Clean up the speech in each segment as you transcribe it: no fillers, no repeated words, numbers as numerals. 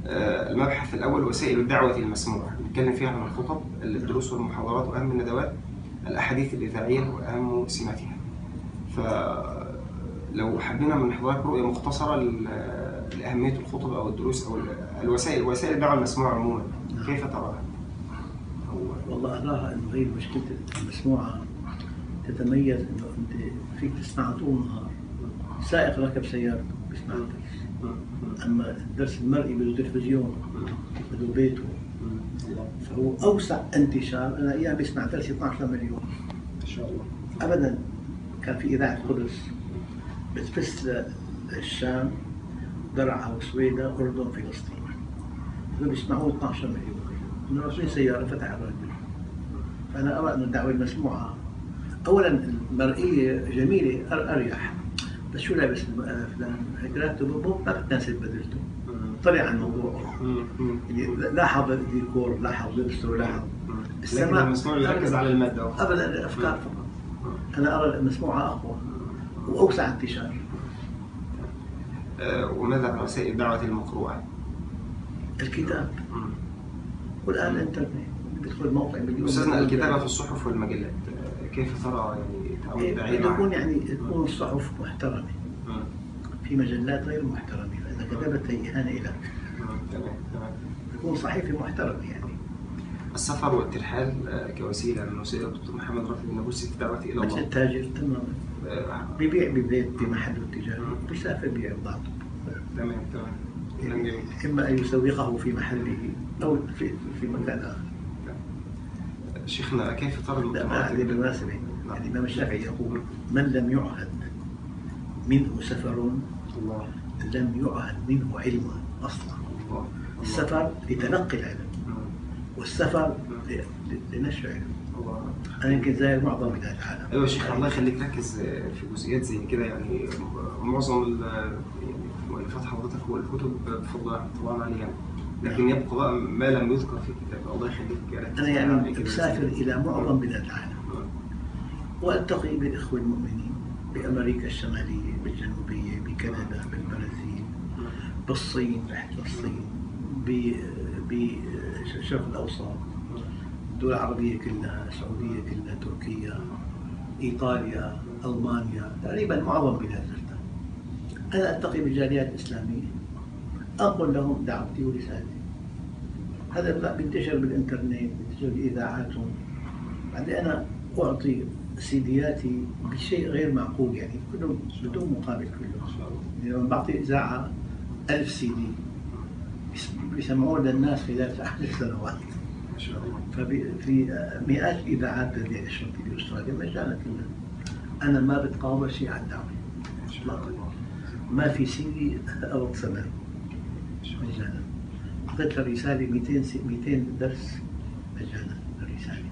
المبحث الأول وسائل الدعوة المسموعة، بنتكلم فيها عن الخطب، الدروس والمحاضرات وأهم الندوات، الأحاديث الإذاعية وأهم سماتها. فلو حبينا من حضرتك رؤية مختصرة لأهمية الخطب أو الدروس أو وسائل الدعوة المسموعة عموما، كيف تراها؟ والله أراها إنه هي مشكلة المسموعة تتميز إنه أنت فيك تسمعها طول النهار. سائق ركب سيارته بيسمع الدرس، أما الدرس المرئي بده تلفزيون، بده بيته، فهو أوسع انتشار. أنا أيام بسمع درس 12 مليون ما شاء الله. أبدا. كان في إذاعة قدس بتبث للشام، درعا وسويدا، أردن، فلسطين، هذول بيسمعوه 12 مليون من 20 سيارة فتح الراديو. فأنا أرى أن الدعوة المسموعة أولا المرئية جميلة أريح، بس شو لابس فلان هيك ما بتناسب بدلته، طلع عن الموضوع يعني لاحظ الديكور، لاحظ لبسه، لاحظ السماع. المسموع يركز على المادة أبدا، الأفكار فقط. أنا أرى المسموعة أقوى وأوسع انتشار. وماذا عن وسائل الدعوة المقروءة؟ الكتاب، والآن الإنترنت بيدخل موقع مليون. أستاذنا، الكتابة في الصحف والمجلات كيف ترى يعني تعامل الداعية معها؟ يكون يعني تكون الصحف محترمة، في مجلات غير محترمة، فإذا كتبت هي إهانة لك. تمام. يكون صحيفة محترمة يعني. السفر والترحال كوسيلة من وسائل الدكتور محمد رافد النابلسي في الدعوة إلى الله. مثل التاجر تماما، بيبيع ببيت بمحله التجاري، بيسافر بيع بضاعته. تمام. إما أن يسوقه في محله أو في مكان آخر. شيخنا، كيف ترى المجتمعات؟ بالمناسبة يعني الإمام الشافعي يقول: من لم يعهد منه سفر لم يعهد منه علم أصلا. السفر لتلقي العلم، والسفر لنشر العلم. أنا يمكن زاير معظم بلاد العالم. أيوة شيخ، الله يخليك، ركز في جزئيات زي كده. يعني معظم مؤلفات حضرتك والكتب طبعا عليها، لكن يبقى بقى ما لم يذكر في الكتاب. الله يخليك. أنا يعني أسافر إلى معظم بلاد العالم وألتقي بالإخوة المؤمنين بأمريكا الشمالية، بالجنوبية، بكندا، بالبرازيل، بالصين، رحت للصين، بالشرق الأوسط، الدول العربية كلها، السعودية كلها، تركيا، إيطاليا، ألمانيا، تقريبا معظم بلاد زرتها. أنا ألتقي بالجاليات الإسلامية، أقول لهم دعوتي ورسالتي. هذا بينتشر بالإنترنت، بينتشر بإذاعاتهم. بعدين أنا أعطي سيدياتي بشيء غير معقول، يعني كله بدون مقابل كله. يعني لما بعطي إذاعة 1000 CD بيسمعوه للناس خلال 10 سنوات. ففي مئات الإذاعات التي أشرت في أستراليا مجانا كلها. أنا ما بتقاوم شيء على الدعوة إطلاقا، ما في CD أو ثمن، مجانا. أعطيت الرسالة 200 درس مجانا. الرسالة.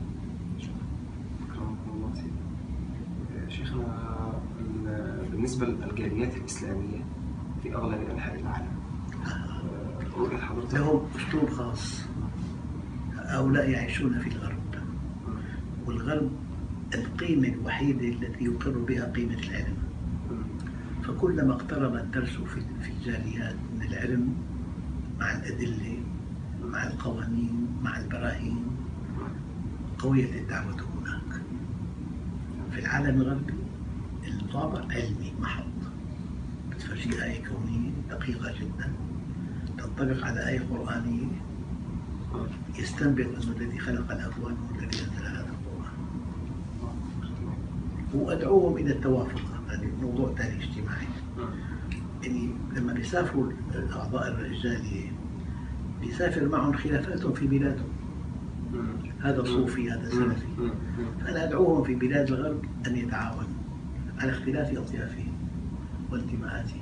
شيخنا، بالنسبة للجاليات الإسلامية في أغلب أنحاء العالم، رؤية حضرتك؟ لهم أسلوب خاص. هؤلاء يعيشون في الغرب، والغرب القيمة الوحيدة التي يقر بها قيمة العلم. فكلما اقترب الدرس في الجاليات من العلم مع الأدلة، مع القوانين، مع البراهين، قوية الدعوة هناك. في العالم الغربي الطابع علمي محض، بتفرجي آية كونية دقيقة جدا تنطبق على آية قرآنية، يستنبط أن الذي خلق الأكوان هو الذي أنزل هذا القرآن. وأدعوهم إلى التوافق. هذا موضوع ثاني اجتماعي. يعني لما بيسافروا الأعضاء الرجالية بيسافر معهم خلافاتهم في بلادهم، هذا صوفي، هذا سلفي. فأنا أدعوهم في بلاد الغرب أن يتعاونوا على اختلاف أطيافهم وانتماءاتهم.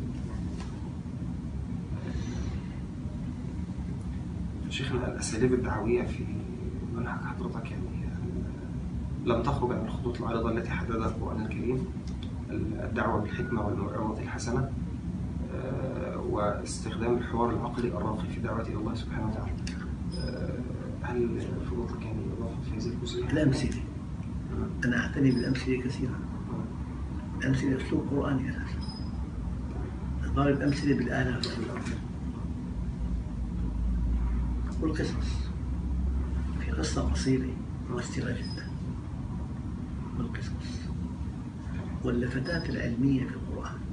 شيخنا، الأساليب الدعوية في منهج حضرتك يعني لم تخرج عن الخطوط العريضة التي حددها القرآن الكريم: الدعوة بالحكمة والموعظة الحسنة، واستخدام الحوار العقلي الراقي في دعوة إلى الله سبحانه وتعالى. هل فضلتك يعني إضافة في هذه الجزئية؟ الأمثلة، أنا أعتني بالأمثلة كثيرا. الأمثلة أسلوب قرآني أساسا، ضرب أمثلة بالآلاف. والقصص. في قصة قصيرة مؤثرة جدا والقصص واللفتات العلمية في القرآن.